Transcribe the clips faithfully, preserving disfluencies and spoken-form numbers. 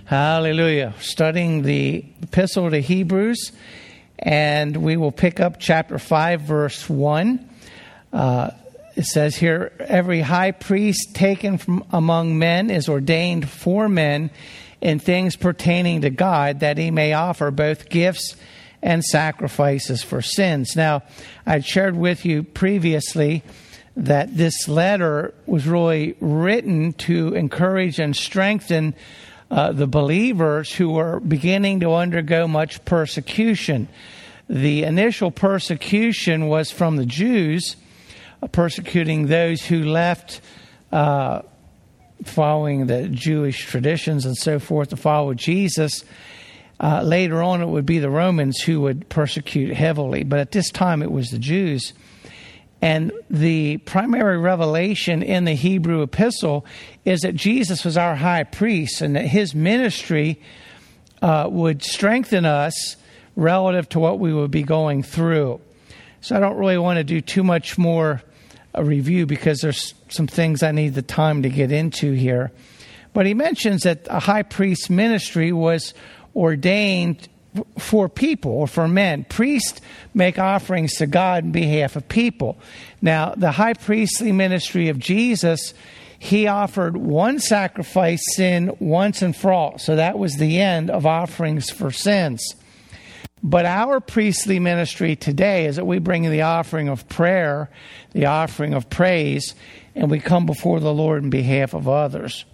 Hallelujah. Studying the Epistle to Hebrews, and we will pick up chapter five, verse one. Uh, it says here, every high priest taken from among men is ordained for men in things pertaining to God, that he may offer both gifts and sacrifices for sins. Now, I shared with you previously that this letter was really written to encourage and strengthen uh, the believers who were beginning to undergo much persecution. The initial persecution was from the Jews, uh, persecuting those who left uh, following the Jewish traditions and so forth to follow Jesus. Uh, later on, it would be the Romans who would persecute heavily, but at this time it was the Jews. And the primary revelation in the Hebrew epistle is that Jesus was our high priest and that his ministry uh, would strengthen us relative to what we would be going through. So I don't really want to do too much more a review because there's some things I need the time to get into here. But he mentions that a high priest's ministry was ordained for people or for men. Priests make offerings to God on behalf of people. Now, the high priestly ministry of Jesus, he offered one sacrifice sin once and for all. So that was the end of offerings for sins. But our priestly ministry today is that we bring the offering of prayer, the offering of praise, and we come before the Lord in behalf of others.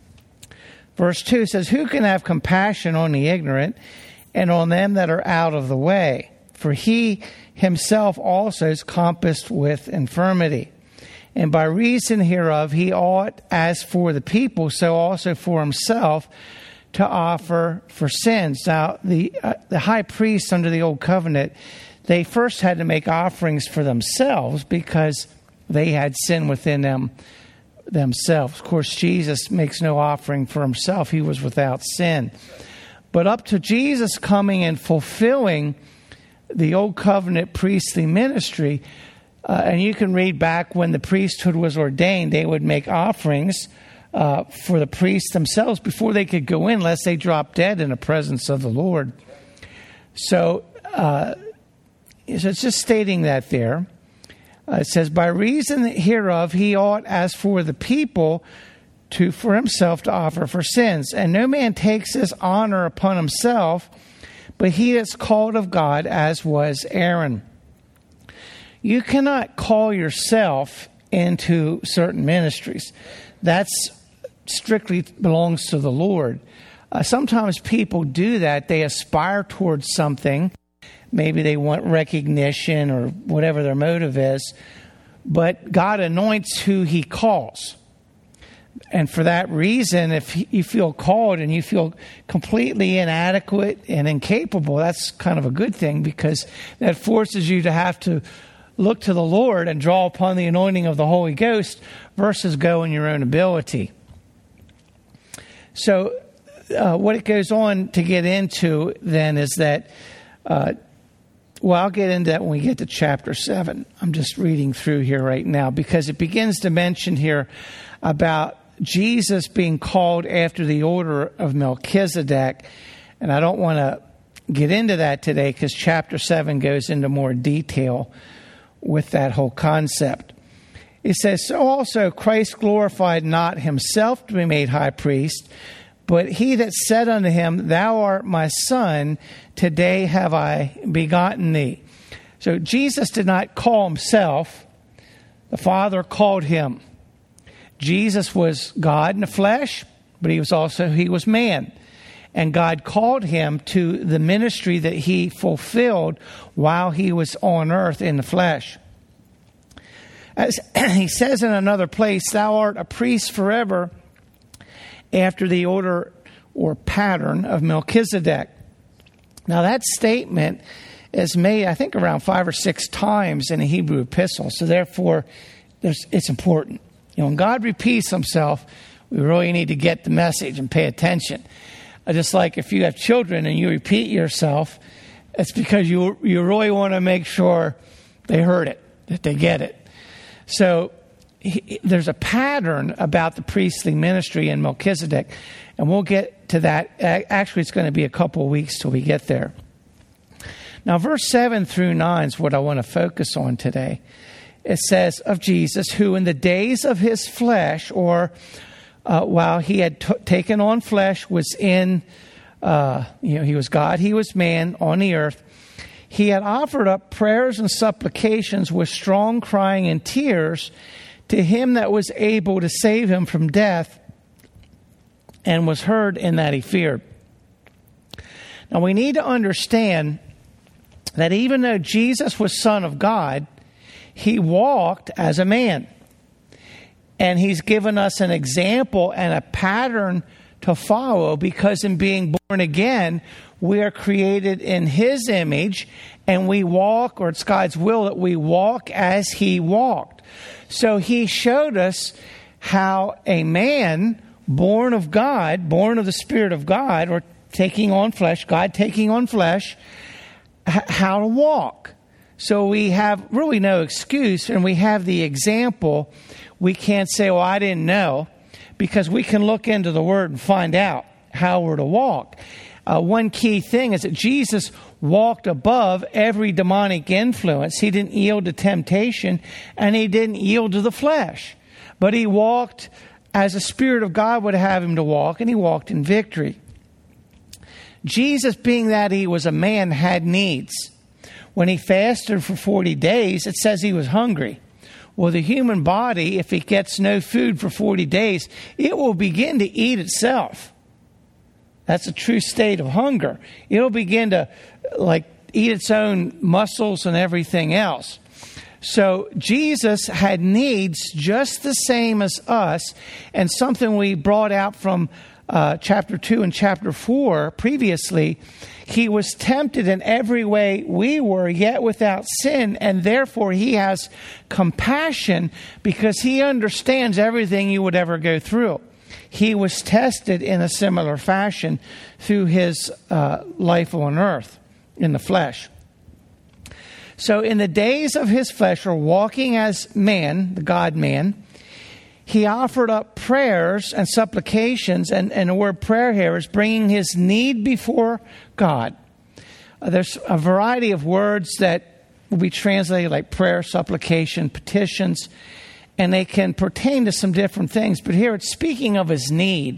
Verse two says, who can have compassion on the ignorant and on them that are out of the way? For he himself also is compassed with infirmity. And by reason hereof he ought, as for the people, so also for himself, to offer for sins. Now, the uh, the high priests under the Old Covenant, they first had to make offerings for themselves because they had sin within them themselves. Of course, Jesus makes no offering for himself. He was without sin. But up to Jesus coming and fulfilling the Old Covenant priestly ministry, uh, and you can read back when the priesthood was ordained, they would make offerings uh, for the priests themselves before they could go in, lest they drop dead in the presence of the Lord. So, uh, so it's just stating that there. Uh, it says, by reason hereof he ought, as for the people, to for himself to offer for sins. And no man takes this honor upon himself, but he that's called of God, as was Aaron. You cannot call yourself into certain ministries. That's strictly belongs to the Lord. Uh, sometimes people do that. They aspire towards something. Maybe they want recognition or whatever their motive is. But God anoints who he calls. And for that reason, if you feel called and you feel completely inadequate and incapable, that's kind of a good thing, because that forces you to have to look to the Lord and draw upon the anointing of the Holy Ghost versus go in your own ability. So uh, what it goes on to get into then is that, uh, well, I'll get into that when we get to chapter seven. I'm just reading through here right now because it begins to mention here about Jesus being called after the order of Melchizedek. And I don't want to get into that today because chapter seven goes into more detail with that whole concept. It says, so also Christ glorified not himself to be made high priest, but he that said unto him, thou art my son, today have I begotten thee. So Jesus did not call himself. The Father called him. Jesus was God in the flesh, but he was also, he was man. And God called him to the ministry that he fulfilled while he was on earth in the flesh. As he says in another place, thou art a priest forever after the order or pattern of Melchizedek. Now that statement is made, I think, around five or six times in a Hebrew epistle. So therefore, there's, it's important. You know, when God repeats himself, we really need to get the message and pay attention. Uh, just like if you have children and you repeat yourself, it's because you you really want to make sure they heard it, that they get it. So he, there's a pattern about the priestly ministry in Melchizedek, and we'll get to that. Actually, it's going to be a couple of weeks till we get there. Now, verse seven through nine is what I want to focus on today. It says of Jesus, who in the days of his flesh, or uh, while he had t- taken on flesh, was in, uh, you know, he was God, he was man on the earth. He had offered up prayers and supplications with strong crying and tears to him that was able to save him from death, and was heard in that he feared. Now we need to understand that even though Jesus was Son of God, he walked as a man. And he's given us an example and a pattern to follow, because in being born again, we are created in his image, and we walk, or it's God's will that we walk as he walked. So he showed us how a man born of God, born of the Spirit of God, or taking on flesh, God taking on flesh, h- how to walk. So we have really no excuse, and we have the example. We can't say, well, I didn't know, because we can look into the Word and find out how we're to walk. Uh, one key thing is that Jesus walked above every demonic influence. He didn't yield to temptation, and he didn't yield to the flesh. But he walked as the Spirit of God would have him to walk, and he walked in victory. Jesus, being that he was a man, had needs. When he fasted for forty days, it says he was hungry. Well, the human body, if it gets no food for forty days, it will begin to eat itself. That's a true state of hunger. It'll begin to like eat its own muscles and everything else. So Jesus had needs just the same as us, and something we brought out from uh, chapter two and chapter four previously. He was tempted in every way we were, yet without sin, and therefore he has compassion because he understands everything you would ever go through. He was tested in a similar fashion through his uh, life on earth in the flesh. So in the days of his flesh, or walking as man, the God-man, he offered up prayers and supplications, and, and the word prayer here is bringing his need before God. Uh, there's a variety of words that will be translated like prayer, supplication, petitions, and they can pertain to some different things. But here it's speaking of his need.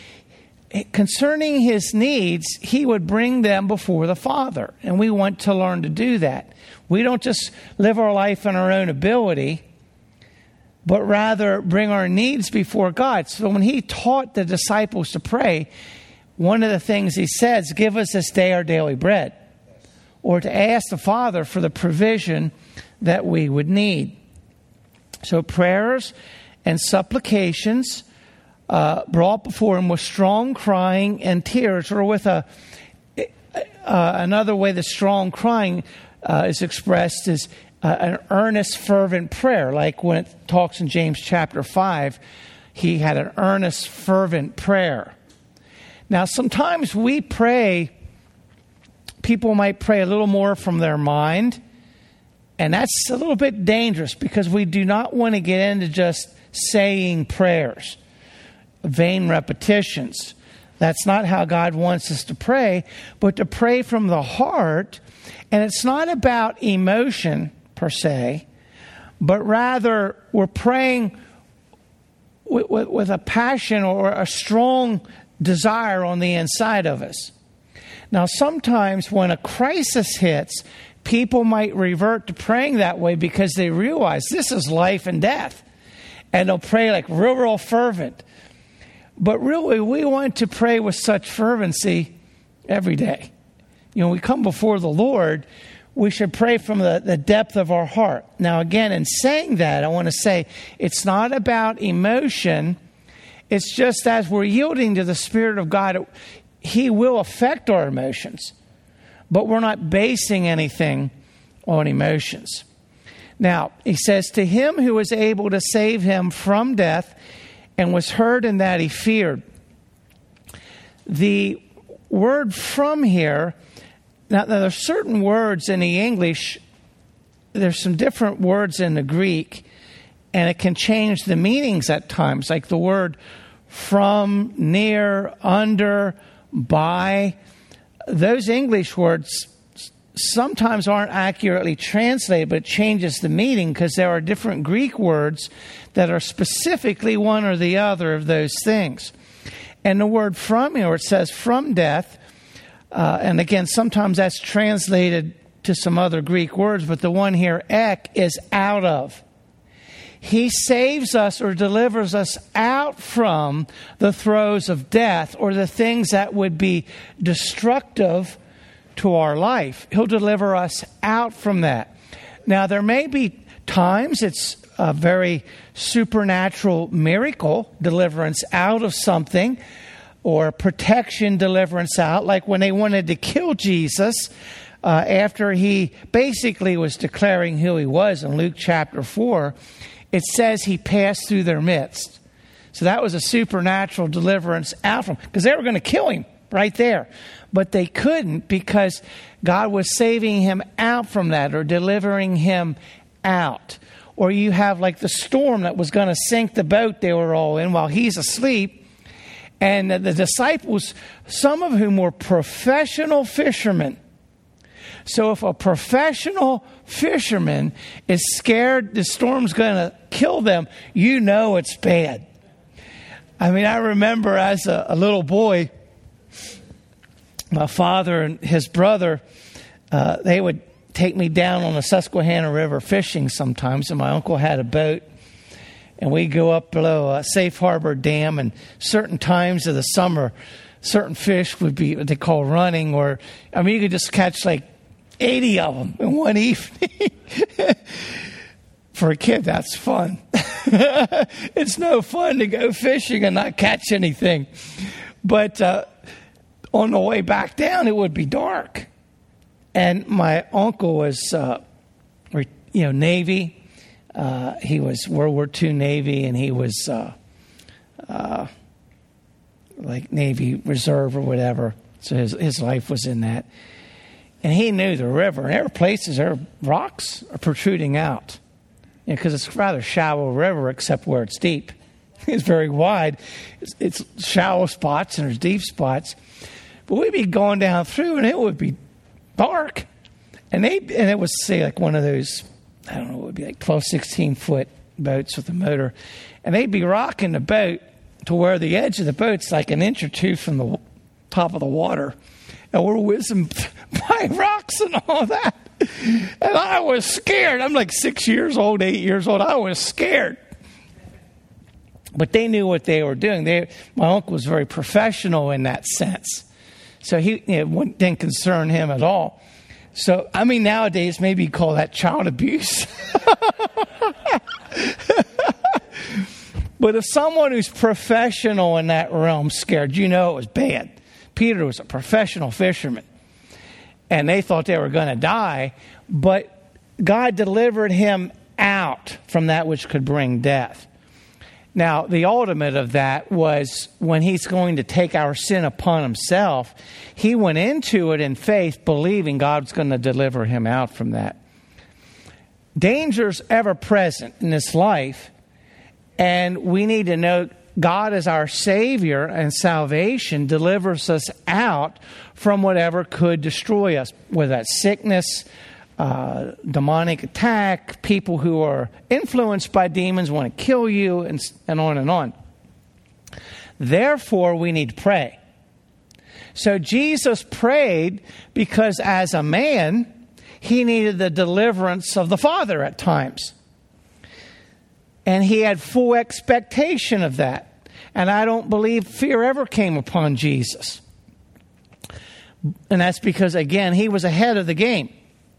Concerning his needs, he would bring them before the Father, and we want to learn to do that. We don't just live our life in our own ability, but rather bring our needs before God. So when he taught the disciples to pray, one of the things he says, give us this day our daily bread, or to ask the Father for the provision that we would need. So prayers and supplications uh, brought before him with strong crying and tears, or with a uh, another way the strong crying uh, is expressed is Uh, an earnest, fervent prayer, like when it talks in James chapter five, he had an earnest, fervent prayer. Now, sometimes we pray, people might pray a little more from their mind, and that's a little bit dangerous because we do not want to get into just saying prayers, vain repetitions. That's not how God wants us to pray, but to pray from the heart. And it's not about emotion per se, but rather we're praying with, with, with a passion or a strong desire on the inside of us. Now, sometimes when a crisis hits, people might revert to praying that way because they realize this is life and death. And they'll pray like real, real fervent. But really, we want to pray with such fervency every day. You know, we come before the Lord, we should pray from the, the depth of our heart. Now, again, in saying that, I want to say it's not about emotion. It's just as we're yielding to the Spirit of God, He will affect our emotions. But we're not basing anything on emotions. Now, he says, to him who was able to save him from death and was heard in that he feared. The word from here, now there are certain words in the English, there's some different words in the Greek, and it can change the meanings at times. Like the word from, near, under, by. Those English words sometimes aren't accurately translated, but it changes the meaning because there are different Greek words that are specifically one or the other of those things. And the word from here, it says from death, uh, and again, sometimes that's translated to some other Greek words, but the one here, ek, is out of. He saves us or delivers us out from the throes of death or the things that would be destructive to our life. He'll deliver us out from that. Now, there may be times it's a very supernatural miracle, deliverance out of something, or protection, deliverance out, like when they wanted to kill Jesus uh, after he basically was declaring who he was in Luke chapter four. It says he passed through their midst. So that was a supernatural deliverance out from, because they were going to kill him right there. But they couldn't because God was saving him out from that or delivering him out. Or you have like the storm that was going to sink the boat they were all in while he's asleep. And the disciples, some of whom were professional fishermen. So if a professional fisherman is scared the storm's going to kill them, you know it's bad. I mean, I remember as a, a little boy, my father and his brother, uh, they would take me down on the Susquehanna River fishing sometimes, and my uncle had a boat. And we'd go up below a Safe Harbor Dam, and certain times of the summer, certain fish would be what they call running, or, I mean, you could just catch like eighty of them in one evening. For a kid, that's fun. It's no fun to go fishing and not catch anything. But uh, on the way back down, it would be dark. And my uncle was, uh, you know, Navy. Uh, he was World War Two Navy, and he was uh, uh, like Navy Reserve or whatever. So his his life was in that. And he knew the river. And there were places, there were rocks are protruding out. Because you know, it's a rather shallow river, except where it's deep. It's very wide. It's, it's shallow spots and there's deep spots. But we'd be going down through and it would be dark. And they and it was, say, like one of those, I don't know, it would be like twelve, sixteen foot boats with a motor. And they'd be rocking the boat to where the edge of the boat's like an inch or two from the top of the water. And we're whizzing by rocks and all that. And I was scared. I'm like six years old, eight years old. I was scared. But they knew what they were doing. They, my uncle was very professional in that sense. So he, it didn't concern him at all. So, I mean, nowadays, maybe you call that child abuse. But if someone who's professional in that realm scared, you know it was bad. Peter was a professional fisherman. And they thought they were going to die. But God delivered him out from that which could bring death. Now, the ultimate of that was when he's going to take our sin upon himself, he went into it in faith, believing God's going to deliver him out from that. Danger's ever present in this life, and we need to know God as our Savior and salvation delivers us out from whatever could destroy us, whether that's sickness, Uh, demonic attack, people who are influenced by demons want to kill you, and, and on and on. Therefore, we need to pray. So Jesus prayed because as a man, he needed the deliverance of the Father at times. And he had full expectation of that. And I don't believe fear ever came upon Jesus. And that's because, again, he was ahead of the game.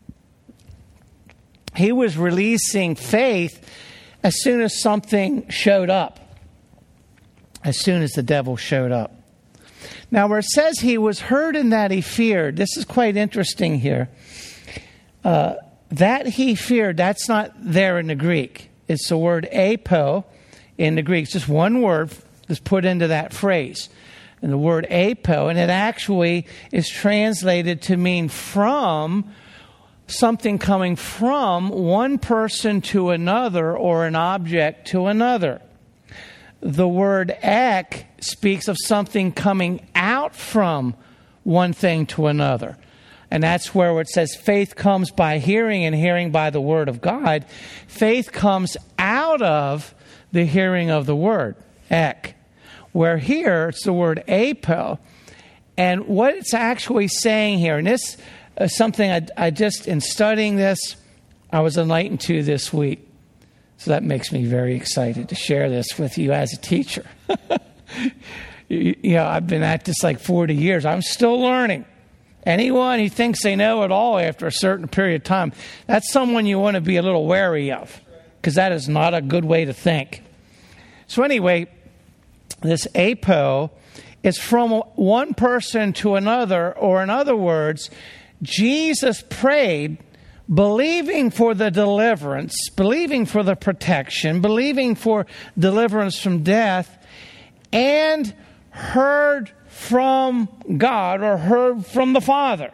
He was releasing faith as soon as something showed up. As soon as the devil showed up. Now, where it says he was heard in that he feared, this is quite interesting here. Uh, that he feared, that's not there in the Greek. It's the word apo in the Greek. It's just one word that's put into that phrase. And the word apo, and it actually is translated to mean from, something coming from one person to another or an object to another. the word ek speaks of something coming out from one thing to another. And that's where it says faith comes by hearing and hearing by the word of God. Faith comes out of the hearing of the word, ek. Where here it's the word apo. And what it's actually saying here, and this is something I, I just, in studying this, I was enlightened to this week. So that makes me very excited to share this with you as a teacher. you, you know, I've been at this like forty years. I'm still learning. Anyone who thinks they know it all after a certain period of time, that's someone you want to be a little wary of, because that is not a good way to think. So anyway, this apo is from one person to another, or in other words, Jesus prayed believing for the deliverance, believing for the protection, believing for deliverance from death, and heard from God, or heard from the Father.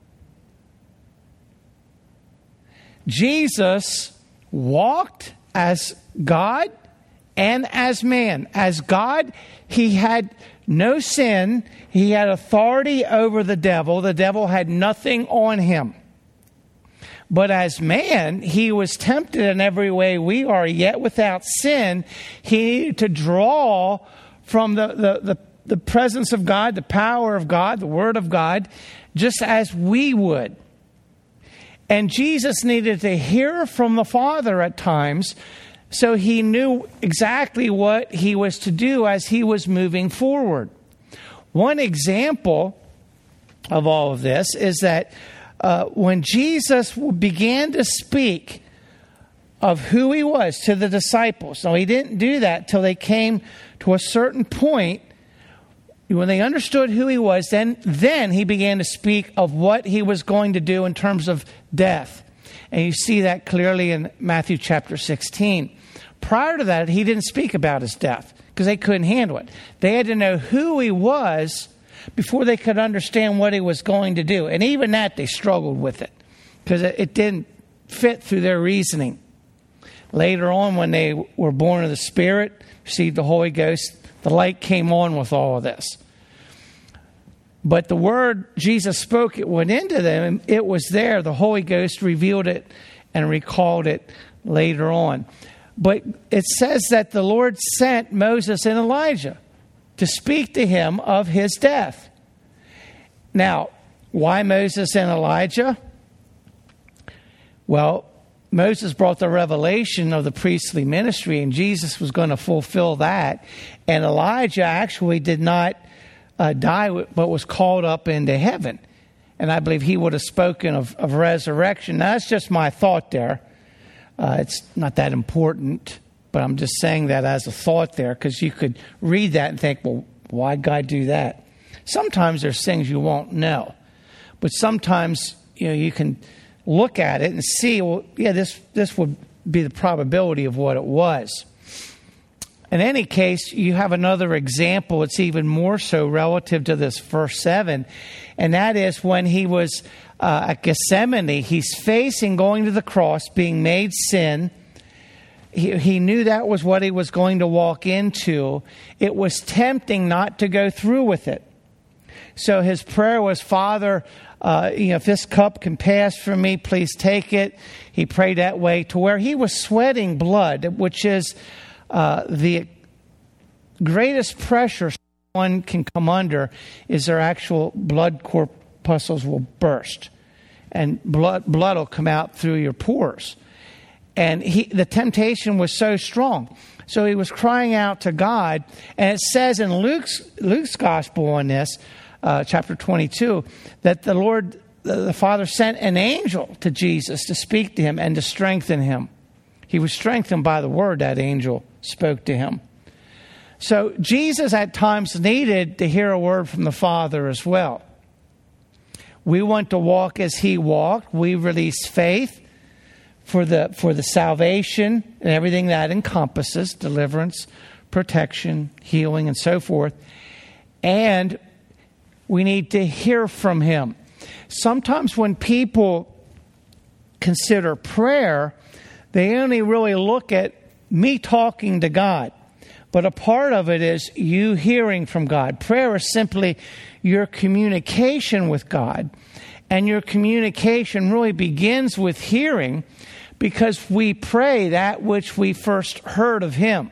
Jesus walked as God and as man. As God, he had no sin. He had authority over the devil. The devil had nothing on him. But as man, he was tempted in every way we are, yet without sin. He needed to draw from the, the, the, the presence of God, the power of God, the Word of God, just as we would. And Jesus needed to hear from the Father at times, so he knew exactly what he was to do as he was moving forward. One example of all of this is that uh, when Jesus began to speak of who he was to the disciples, now he didn't do that till they came to a certain point. When they understood who he was, then, then he began to speak of what he was going to do in terms of death. And you see that clearly in Matthew chapter sixteen. Prior to that, he didn't speak about his death because they couldn't handle it. They had to know who he was before they could understand what he was going to do. And even that, they struggled with it because it, it didn't fit through their reasoning. Later on, when they were born of the Spirit, received the Holy Ghost, the light came on with all of this. But the word Jesus spoke, it went into them. It was there. The Holy Ghost revealed it and recalled it later on. But it says that the Lord sent Moses and Elijah to speak to him of his death. Now, why Moses and Elijah? Well, Moses brought the revelation of the priestly ministry, and Jesus was going to fulfill that. And Elijah actually did not uh, die, but was called up into heaven. And I believe he would have spoken of, of resurrection. Now, that's just my thought there. Uh, it's not that important, but I'm just saying that as a thought there, because you could read that and think, well, why'd God do that? Sometimes there's things you won't know. But sometimes, you know, you can look at it and see, well, yeah, this this would be the probability of what it was. In any case, you have another example. It's even more so relative to this verse seven. And that is when he was uh, at Gethsemane, he's facing going to the cross, being made sin. He, he knew that was what he was going to walk into. It was tempting not to go through with it. So his prayer was, Father, uh, you know, if this cup can pass from me, please take it. He prayed that way to where he was sweating blood, which is uh, the greatest pressure one can come under, is their actual blood corpuscles will burst. And blood blood will come out through your pores. And he, the temptation was so strong. So he was crying out to God. And it says in Luke's, Luke's gospel on this, uh, chapter twenty-two, that the Lord, the Father sent an angel to Jesus to speak to him and to strengthen him. He was strengthened by the word that angel spoke to him. So Jesus at times needed to hear a word from the Father as well. We want to walk as he walked. We release faith for the for the salvation and everything that encompasses deliverance, protection, healing, and so forth. And we need to hear from him. Sometimes when people consider prayer, they only really look at me talking to God. But a part of it is you hearing from God. Prayer is simply your communication with God. And your communication really begins with hearing, because we pray that which we first heard of Him.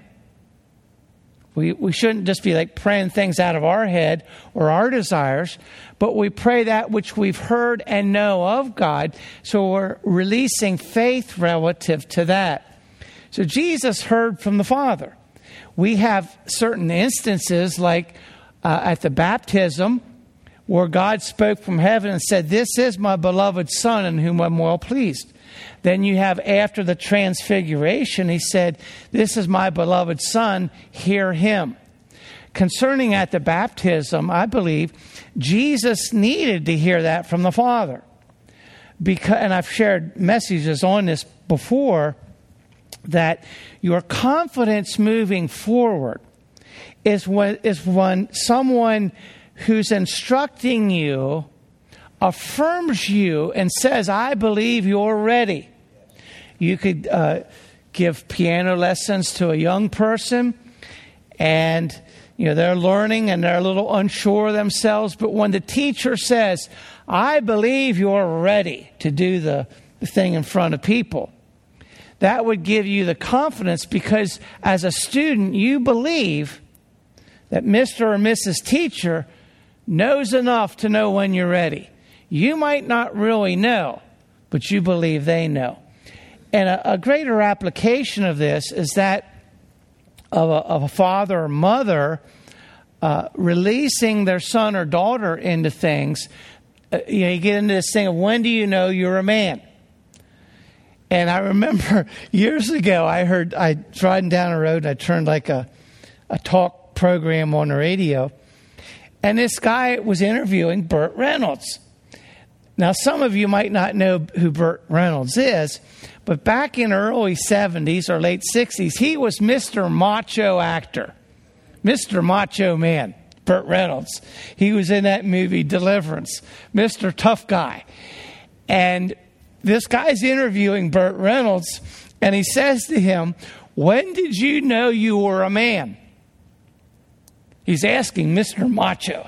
We we shouldn't just be like praying things out of our head or our desires, but we pray that which we've heard and know of God. So we're releasing faith relative to that. So Jesus heard from the Father. We have certain instances like uh, at the baptism where God spoke from heaven and said, "This is my beloved Son in whom I'm well pleased." Then you have after the transfiguration, He said, "This is my beloved Son, hear Him." Concerning at the baptism, I believe Jesus needed to hear that from the Father. Because, and I've shared messages on this before, that your confidence moving forward is when, is when someone who's instructing you affirms you and says, "I believe you're ready." You could uh, give piano lessons to a young person, and you know they're learning and they're a little unsure of themselves. But when the teacher says, "I believe you're ready to do the, the thing in front of people," that would give you the confidence, because as a student, you believe that Mister or Missus Teacher knows enough to know when you're ready. You might not really know, but you believe they know. And a, a greater application of this is that of a, of a father or mother uh, releasing their son or daughter into things. Uh, you know, you get into this thing of, when do you know you're a man? And I remember years ago, I heard, I driving down a road and I turned like a, a talk program on the radio. And this guy was interviewing Burt Reynolds. Now, some of you might not know who Burt Reynolds is, but back in the early seventies or late sixties, he was Mister Macho Actor, Mister Macho Man, Burt Reynolds. He was in that movie Deliverance, Mister Tough Guy. And this guy's interviewing Burt Reynolds, and he says to him, "When did you know you were a man?" He's asking Mister Macho.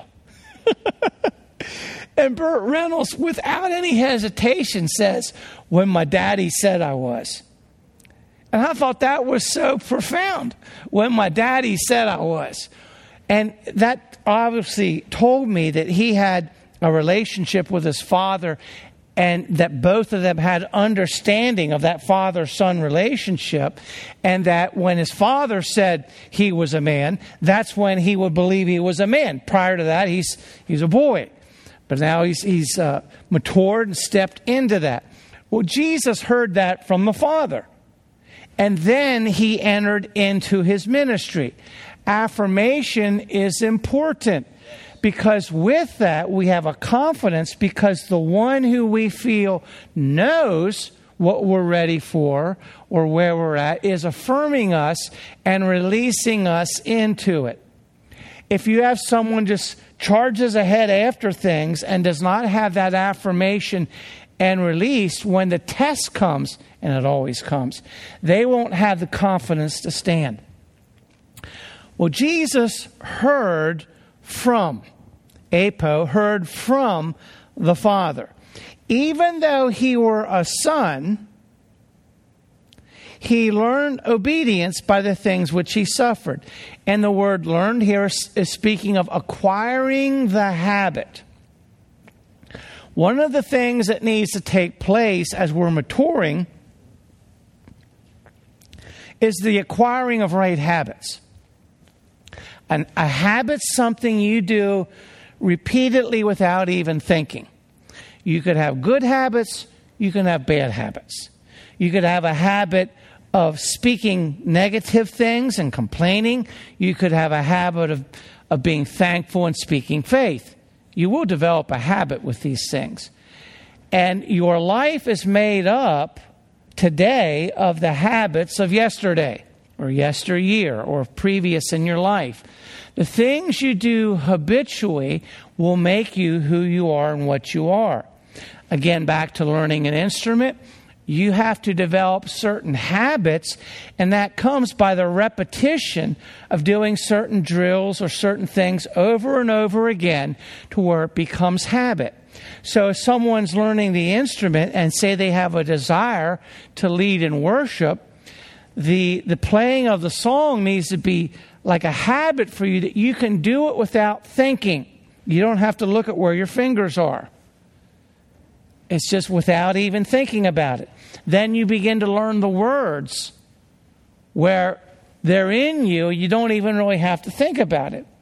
And Burt Reynolds, without any hesitation, says, "When my daddy said I was." And I thought that was so profound. When my daddy said I was. And that obviously told me that he had a relationship with his father, and that both of them had understanding of that father-son relationship, and that when his father said he was a man, that's when he would believe he was a man. Prior to that, he's he's a boy. But now he's, he's uh, matured and stepped into that. Well, Jesus heard that from the Father. And then he entered into his ministry. Affirmation is important, because with that we have a confidence, because the one who we feel knows what we're ready for or where we're at is affirming us and releasing us into it. If you have someone just charges ahead after things and does not have that affirmation and release, when the test comes, and it always comes, they won't have the confidence to stand. Well, Jesus heard from, apo, heard from the Father. Even though he were a son, he learned obedience by the things which he suffered. And the word learned here is speaking of acquiring the habit. One of the things that needs to take place as we're maturing is the acquiring of right habits. And a habit's something you do repeatedly without even thinking. You could have good habits, you can have bad habits. You could have a habit of speaking negative things and complaining. You could have a habit of, of being thankful and speaking faith. You will develop a habit with these things. And your life is made up today of the habits of yesterday or yesteryear or previous in your life. The things you do habitually will make you who you are and what you are. Again, back to learning an instrument. You have to develop certain habits, and that comes by the repetition of doing certain drills or certain things over and over again to where it becomes habit. So if someone's learning the instrument and say they have a desire to lead in worship, the the playing of the song needs to be like a habit for you, that you can do it without thinking. You don't have to look at where your fingers are. It's just without even thinking about it. Then you begin to learn the words where they're in you. You don't even really have to think about it.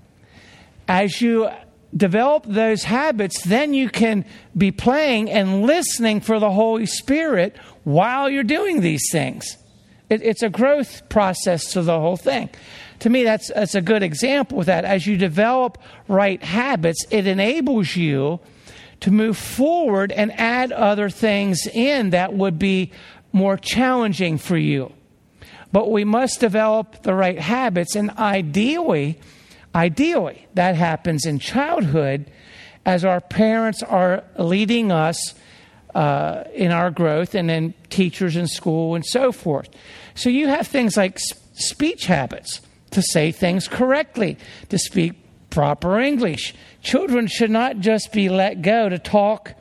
As you develop those habits, then you can be playing and listening for the Holy Spirit while you're doing these things. It, it's a growth process to the whole thing. To me, that's, that's a good example of that. As you develop right habits, it enables you to move forward and add other things in that would be more challenging for you. But we must develop the right habits, and ideally, ideally, that happens in childhood as our parents are leading us uh, in our growth, and then teachers in school and so forth. So you have things like sp- speech habits, to say things correctly, to speak proper English. Children should not just be let go to talk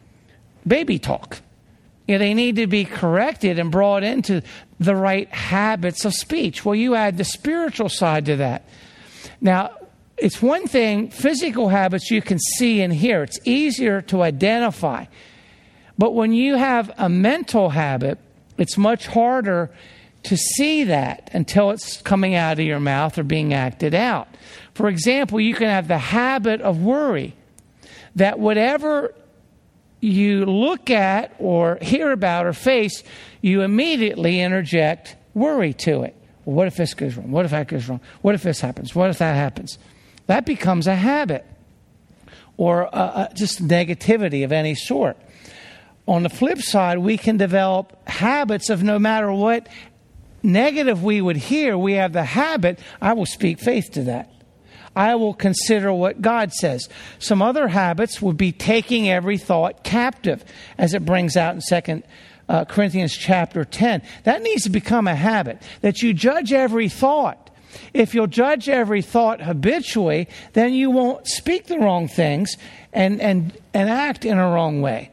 baby talk. You know, they need to be corrected and brought into the right habits of speech. Well, you add the spiritual side to that. Now, it's one thing, physical habits you can see and hear. It's easier to identify. But when you have a mental habit, it's much harder to see that until it's coming out of your mouth or being acted out. For example, you can have the habit of worry, that whatever you look at or hear about or face, you immediately interject worry to it. Well, what if this goes wrong? What if that goes wrong? What if this happens? What if that happens? That becomes a habit, or uh, uh, just negativity of any sort. On the flip side, we can develop habits of no matter what negative we would hear, we have the habit, I will speak faith to that. I will consider what God says. Some other habits would be taking every thought captive, as it brings out in Second uh, Corinthians chapter ten. That needs to become a habit, that you judge every thought. If you'll judge every thought habitually, then you won't speak the wrong things and, and, and act in a wrong way.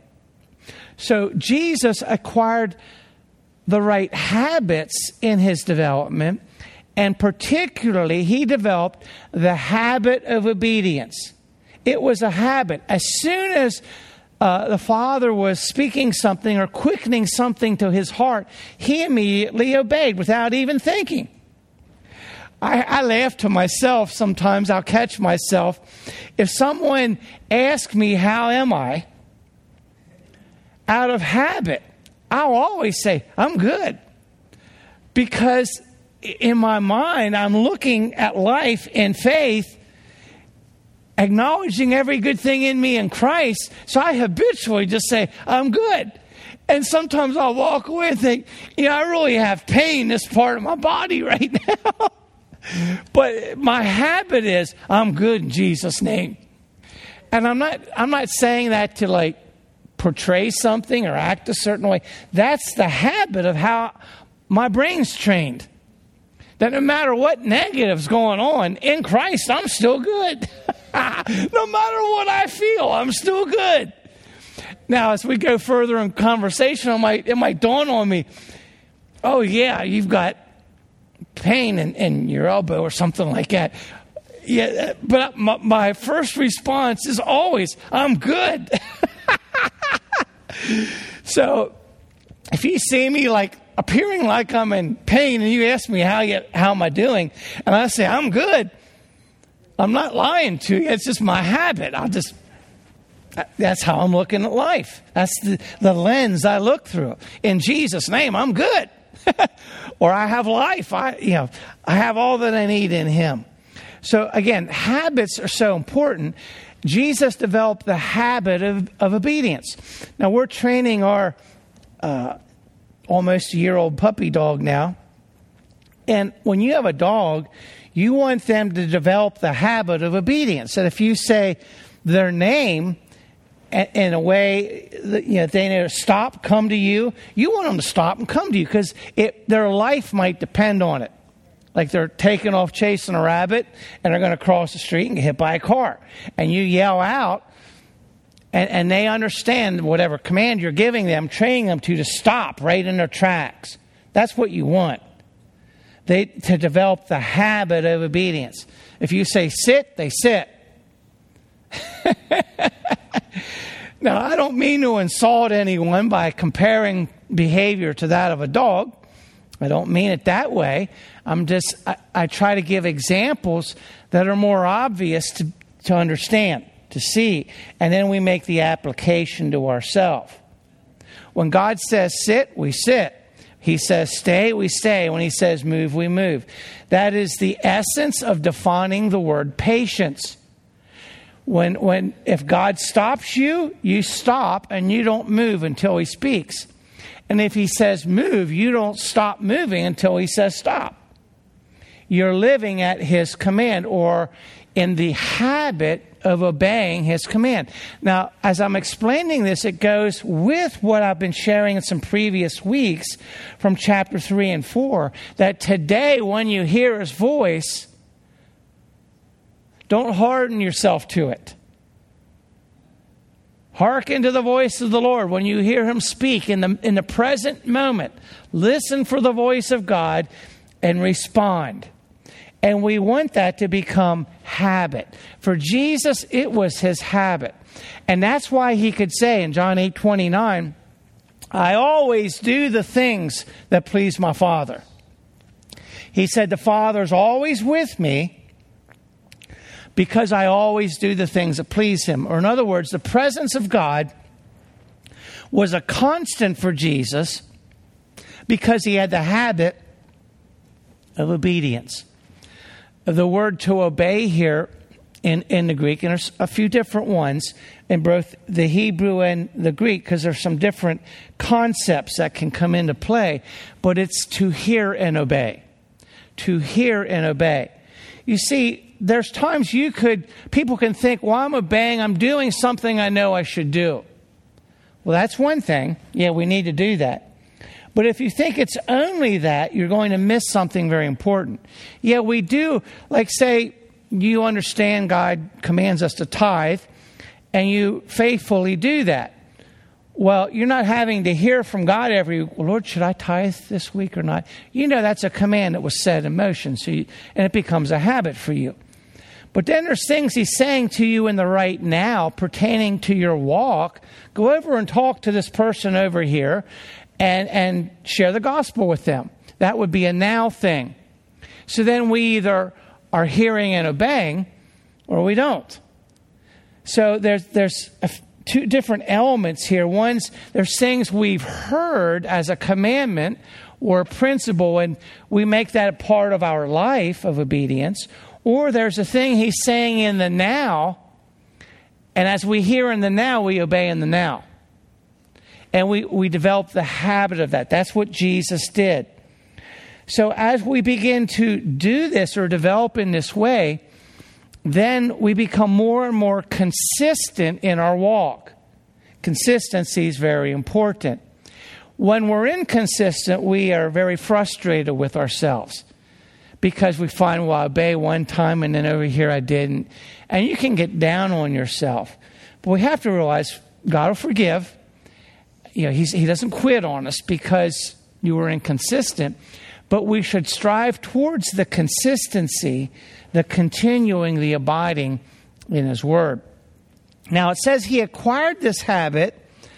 So Jesus acquired the right habits in his development, and particularly he developed the habit of obedience. It was a habit. As soon as uh, the Father was speaking something or quickening something to his heart, he immediately obeyed without even thinking. I, I laugh to myself sometimes. I'll catch myself. If someone asks me, how am I? Out of habit, I'll always say, I'm good. Because in my mind, I'm looking at life in faith, acknowledging every good thing in me in Christ. So I habitually just say, I'm good. And sometimes I'll walk away and think, you know, I really have pain in this part of my body right now. But my habit is, I'm good in Jesus' name. And I'm not, I'm not saying that to like portray something or act a certain way. That's the habit of how my brain's trained. That no matter what negative's going on, in Christ, I'm still good. No matter what I feel, I'm still good. Now, as we go further in conversation, it might, it might dawn on me, oh yeah, you've got pain in, in your elbow or something like that. Yeah, but my, my first response is always, I'm good. So if you see me like appearing like I'm in pain and you ask me how you, how am I doing, and I say I'm good, I'm not lying to you. It's just my habit. I'll just that's how I'm looking at life. That's the, the lens I look through. In Jesus' name, I'm good. Or I have life. I you know I have all that I need in Him. So again, habits are so important. Jesus developed the habit of, of obedience. Now, we're training our uh, almost a year-old puppy dog now. And when you have a dog, you want them to develop the habit of obedience. That if you say their name, in a way, you know, they need to stop, come to you. You want them to stop and come to you because their life might depend on it. Like they're taking off chasing a rabbit and they're going to cross the street and get hit by a car. And you yell out and, and they understand whatever command you're giving them, training them to, to stop right in their tracks. That's what you want. They to develop the habit of obedience. If you say sit, they sit. Now, I don't mean to insult anyone by comparing behavior to that of a dog. I don't mean it that way. I'm just, I, I try to give examples that are more obvious to, to understand, to see. And then we make the application to ourselves. When God says sit, we sit. He says stay, we stay. When he says move, we move. That is the essence of defining the word patience. When, when, if God stops you, you stop and you don't move until he speaks. And if he says move, you don't stop moving until he says stop. You're living at his command or in the habit of obeying his command. Now, as I'm explaining this, it goes with what I've been sharing in some previous weeks from chapter three and four, that today when you hear his voice, don't harden yourself to it. Hearken to the voice of the Lord when you hear him speak in the, in the present moment. Listen for the voice of God and respond. And we want that to become habit. For Jesus, it was his habit. And that's why he could say in John eight twenty-nine, I always do the things that please my Father. He said, the Father's always with me because I always do the things that please him. Or in other words, the presence of God was a constant for Jesus because he had the habit of obedience. The word to obey here in, in the Greek, and there's a few different ones in both the Hebrew and the Greek because there's some different concepts that can come into play, but it's to hear and obey. To hear and obey. You see, there's times you could, people can think, well, I'm obeying, I'm doing something I know I should do. Well, that's one thing. Yeah, we need to do that. But if you think it's only that, you're going to miss something very important. Yeah, we do, like say, you understand God commands us to tithe, and you faithfully do that. Well, you're not having to hear from God every, well, Lord, should I tithe this week or not? You know that's a command that was set in motion, so you, and it becomes a habit for you. But then there's things he's saying to you in the right now pertaining to your walk. Go over and talk to this person over here and, and share the gospel with them. That would be a now thing. So then we either are hearing and obeying or we don't. So there's there's a, two different elements here. One's there's things we've heard as a commandment or a principle, and we make that a part of our life of obedience. Or there's a thing he's saying in the now, and as we hear in the now, we obey in the now. And we, we develop the habit of that. That's what Jesus did. So as we begin to do this or develop in this way, then we become more and more consistent in our walk. Consistency is very important. When we're inconsistent, we are very frustrated with ourselves because we find, well, I obey one time and then over here I didn't. And you can get down on yourself. But we have to realize God will forgive. You know, he's, he doesn't quit on us because you were inconsistent. But we should strive towards the consistency, the continuing, the abiding in his word. Now it says he acquired this habit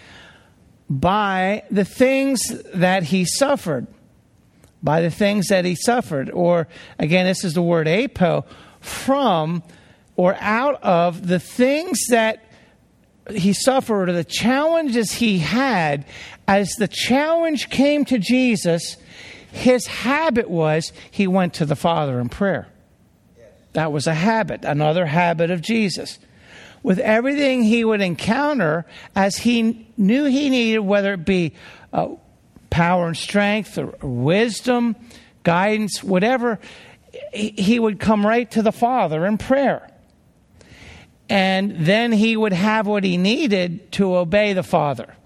by the things that he suffered. By the things that he suffered. Or, again, this is the word apo, from or out of the things that he suffered or the challenges he had. As the challenge came to Jesus, his habit was he went to the Father in prayer. That was a habit, another habit of Jesus. With everything he would encounter, as he knew he needed, whether it be uh, power and strength or, or wisdom, guidance, whatever, he, he would come right to the Father in prayer. and then he would have what he needed to obey the Father.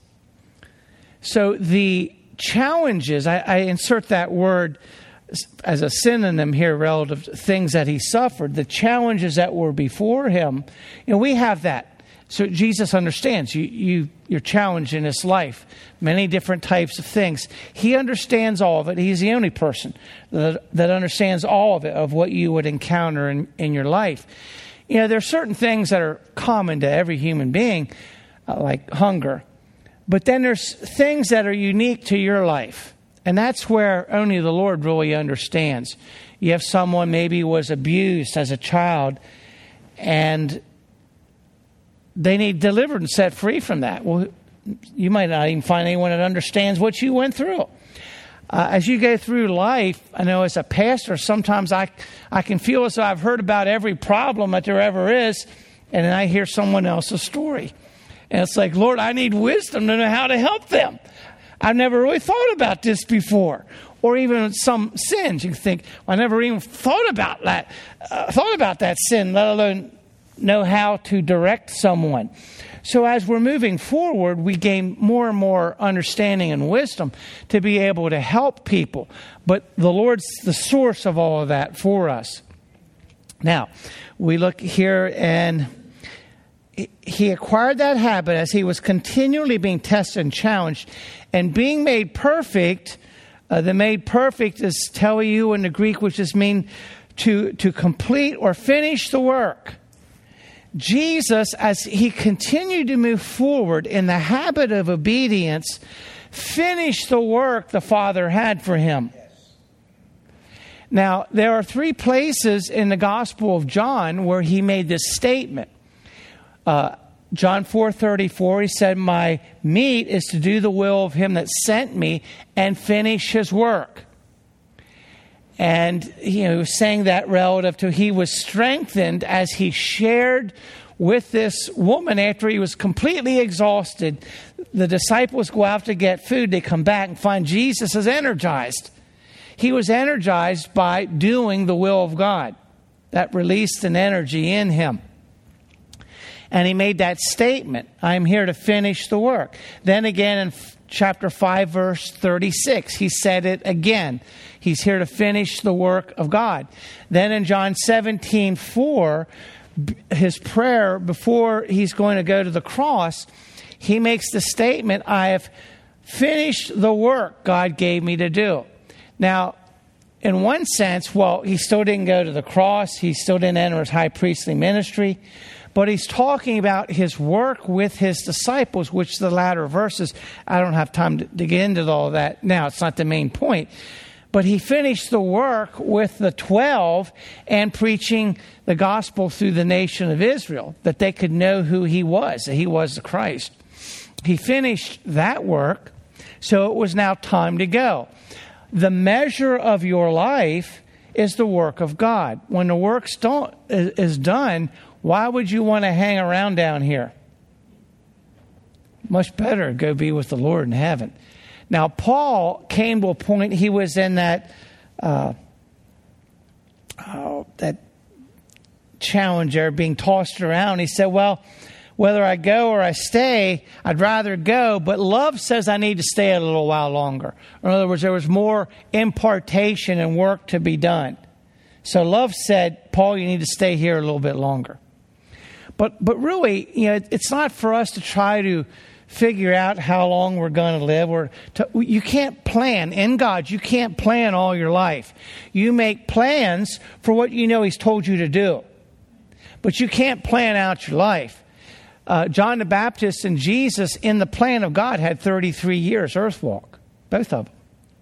So the challenges, I, I insert that word as a synonym here relative to things that he suffered, the challenges that were before him, you know, we have that. So Jesus understands you, you, you're challenged in this life, many different types of things. He understands all of it. He's the only person that, that understands all of it, of what you would encounter in, in your life. You know, there are certain things that are common to every human being, uh, like hunger. But then there's things that are unique to your life. And that's where only the Lord really understands. You have someone maybe was abused as a child, and they need delivered and set free from that. Well, you might not even find anyone that understands what you went through. Uh, as you go through life, I know as a pastor, sometimes I, I can feel as though I've heard about every problem that there ever is, and then I hear someone else's story. And it's like, Lord, I need wisdom to know how to help them. I've never really thought about this before. Or even some sins. You think, well, I never even thought about that, uh, thought about that sin, let alone know how to direct someone. So as we're moving forward, we gain more and more understanding and wisdom to be able to help people. But the Lord's the source of all of that for us. Now, we look here, and he acquired that habit as he was continually being tested and challenged, and being made perfect. Uh, the made perfect is teleu in the Greek, which just mean to, to complete or finish the work. Jesus, as he continued to move forward in the habit of obedience, finished the work the Father had for him. Now, there are three places in the Gospel of John where he made this statement. Uh, John four thirty-four, he said, my meat is to do the will of him that sent me and finish his work. And you know, he was saying that relative to he was strengthened as he shared with this woman after he was completely exhausted. The disciples go out to get food. They come back and find Jesus is energized. He was energized by doing the will of God. That released an energy in him. And he made that statement, I'm here to finish the work. Then again in chapter five, verse thirty-six, he said it again. He's here to finish the work of God. Then in John seventeen four, his prayer before he's going to go to the cross, he makes the statement, I have finished the work God gave me to do. Now, in one sense, well, he still didn't go to the cross. He still didn't enter his high priestly ministry. But he's talking about his work with his disciples, which the latter verses, I don't have time to, to get into all of that now. It's not the main point. But he finished the work with the twelve and preaching the gospel through the nation of Israel, that they could know who he was, that he was the Christ. He finished that work, so it was now time to go. The measure of your life is the work of God. When the work's done, is done, why would you want to hang around down here? Much better go be with the Lord in heaven. Now, Paul came to a point, he was in that uh, oh, that challenge there, being tossed around. He said, well, whether I go or I stay, I'd rather go, but love says I need to stay a little while longer. In other words, there was more impartation and work to be done. So love said, Paul, you need to stay here a little bit longer. But but really, you know, it's not for us to try to figure out how long we're going to live. Or to, you can't plan. In God, you can't plan all your life. You make plans for what you know He's told you to do. But you can't plan out your life. Uh, John the Baptist and Jesus, in the plan of God, had thirty-three years earth walk. Both of them.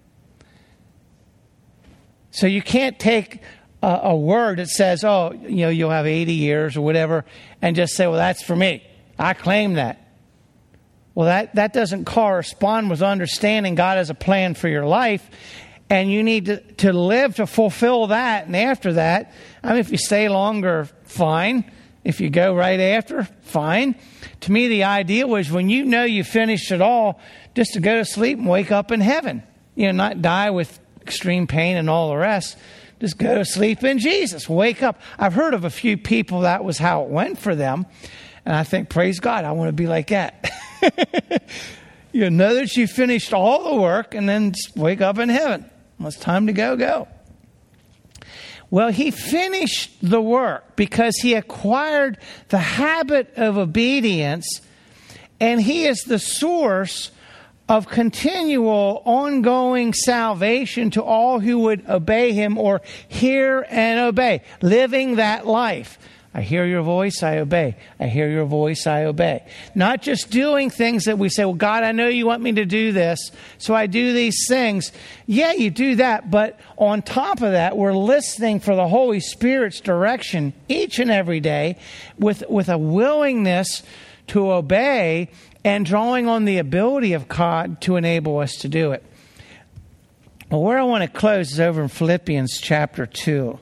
So you can't take a, a word that says, oh, you know, you'll have eighty years or whatever, and just say, well, that's for me. I claim that. Well, that, that doesn't correspond with understanding God has a plan for your life. And you need to, to live to fulfill that. And after that, I mean, if you stay longer, fine. If you go right after, fine. To me, the idea was when you know you finished it all, just to go to sleep and wake up in heaven. You know, not die with extreme pain and all the rest. Just go to sleep in Jesus. Wake up. I've heard of a few people that was how it went for them. And I think, praise God, I want to be like that. You know that you finished all the work and then just wake up in heaven. Well, it's time to go, go. Well, he finished the work because he acquired the habit of obedience, and he is the source of continual, ongoing salvation to all who would obey him or hear and obey, living that life. I hear your voice, I obey. I hear your voice, I obey. Not just doing things that we say, well, God, I know you want me to do this, so I do these things. Yeah, you do that, but on top of that, we're listening for the Holy Spirit's direction each and every day with, with a willingness to obey and drawing on the ability of God to enable us to do it. Well, where I want to close is over in Philippians chapter two.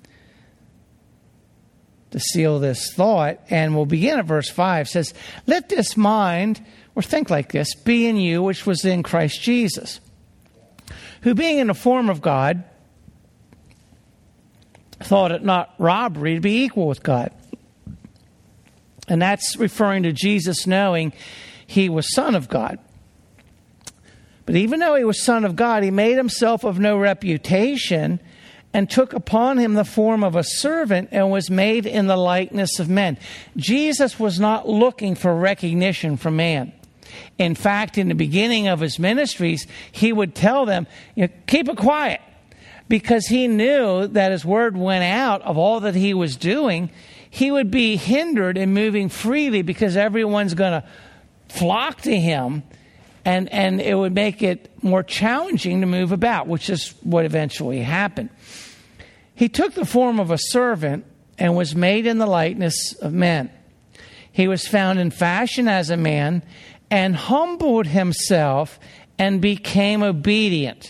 To seal this thought, and we'll begin at verse five. It says, let this mind, or think like this, be in you, which was in Christ Jesus, who being in the form of God, thought it not robbery to be equal with God. And that's referring to Jesus knowing he was Son of God. But even though he was Son of God, he made himself of no reputation, and took upon him the form of a servant, and was made in the likeness of men. Jesus was not looking for recognition from man. In fact, in the beginning of his ministries, he would tell them, you know, keep it quiet, because he knew that his word went out of all that he was doing. He would be hindered in moving freely because everyone's going to flock to him, and, and it would make it more challenging to move about, which is what eventually happened. He took the form of a servant and was made in the likeness of men. He was found in fashion as a man and humbled himself and became obedient.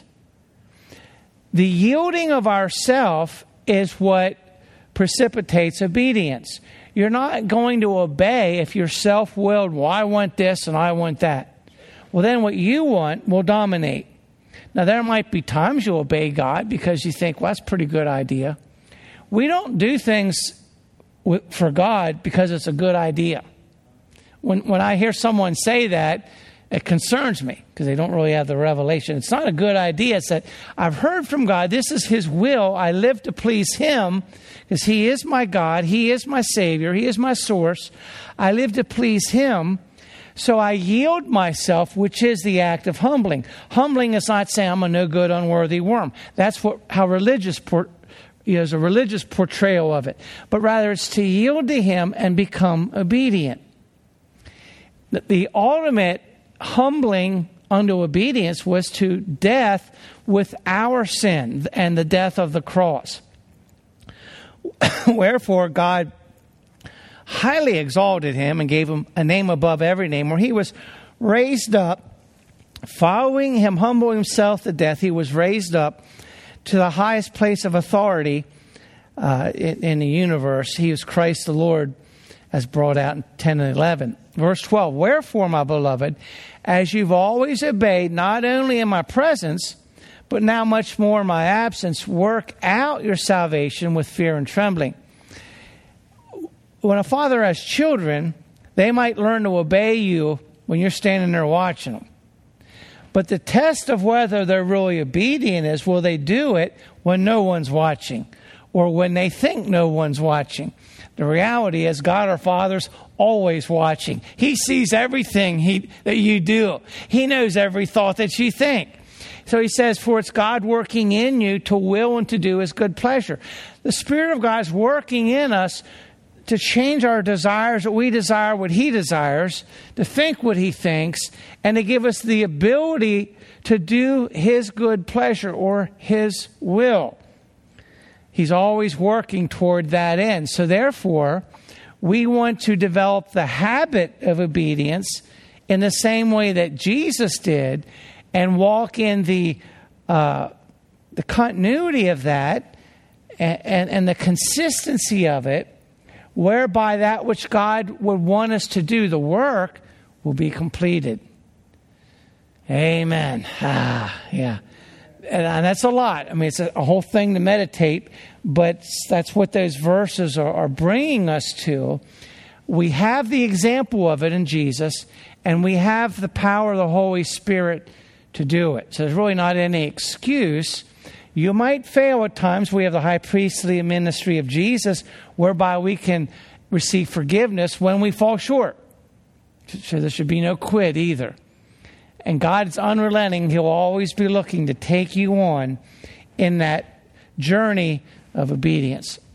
The yielding of ourself is what precipitates obedience. You're not going to obey if you're self-willed, well, I want this and I want that. Well, then what you want will dominate. Now, there might be times you obey God because you think, well, that's a pretty good idea. We don't do things for God because it's a good idea. When when I hear someone say that, it concerns me because they don't really have the revelation. It's not a good idea. It's that I've heard from God. This is his will. I live to please him because he is my God. He is my Savior. He is my source. I live to please him. So I yield myself, which is the act of humbling. Humbling is not saying I'm a no good, unworthy worm. That's what how religious por- you know, is a religious portrayal of it. But rather it's to yield to him and become obedient. The, the ultimate humbling unto obedience was to death with our sin and the death of the cross. Wherefore God highly exalted him and gave him a name above every name, where he was raised up, following him, humble himself to death. He was raised up to the highest place of authority uh, in, in the universe. He is Christ the Lord, as brought out in ten and eleven. Verse twelve, wherefore, my beloved, as you've always obeyed, not only in my presence, but now much more in my absence, work out your salvation with fear and trembling. When a father has children, they might learn to obey you when you're standing there watching them. But the test of whether they're really obedient is, will they do it when no one's watching or when they think no one's watching? The reality is God our Father's always watching. He sees everything he, that you do. He knows every thought that you think. So he says, for it's God working in you to will and to do his good pleasure. The Spirit of God is working in us to change our desires, that we desire what he desires, to think what he thinks, and to give us the ability to do his good pleasure or his will. He's always working toward that end. So therefore, we want to develop the habit of obedience in the same way that Jesus did, and walk in the uh, the continuity of that and, and, and the consistency of it, whereby that which God would want us to do, the work, will be completed. Amen. Ah, yeah. and that's a lot. I mean, it's a, a whole thing to meditate, but that's what those verses are, are bringing us to. We have the example of it in Jesus, and we have the power of the Holy Spirit to do it. So there's really not any excuse. You might fail at times. We have the high priestly ministry of Jesus, whereby we can receive forgiveness when we fall short. So there should be no quit either. And God is unrelenting. He'll always be looking to take you on in that journey of obedience.